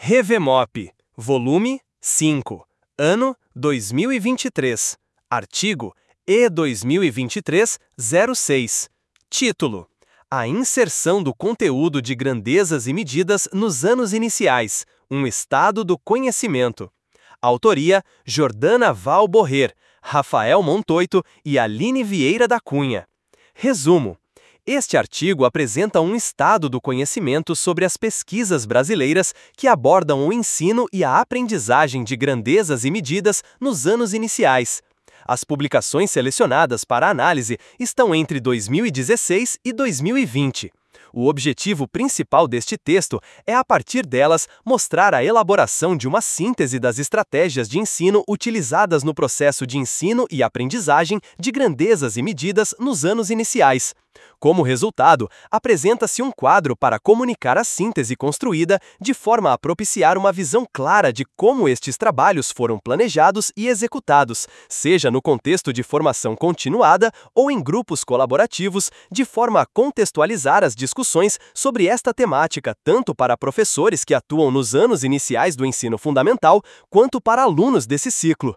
Revemop, volume 5, ano 2023, artigo E 2023-06, título: A inserção do conteúdo de grandezas e medidas nos anos iniciais, um estado do conhecimento. Autoria: Jordana Val Borrer, Rafael Montoito e Aline Vieira da Cunha. Resumo: este artigo apresenta um estado do conhecimento sobre as pesquisas brasileiras que abordam o ensino e a aprendizagem de grandezas e medidas nos anos iniciais. As publicações selecionadas para análise estão entre 2016 e 2020. O objetivo principal deste texto é, a partir delas, mostrar a elaboração de uma síntese das estratégias de ensino utilizadas no processo de ensino e aprendizagem de grandezas e medidas nos anos iniciais. Como resultado, apresenta-se um quadro para comunicar a síntese construída de forma a propiciar uma visão clara de como estes trabalhos foram planejados e executados, seja no contexto de formação continuada ou em grupos colaborativos, de forma a contextualizar as discussões sobre esta temática tanto para professores que atuam nos anos iniciais do ensino fundamental, quanto para alunos desse ciclo.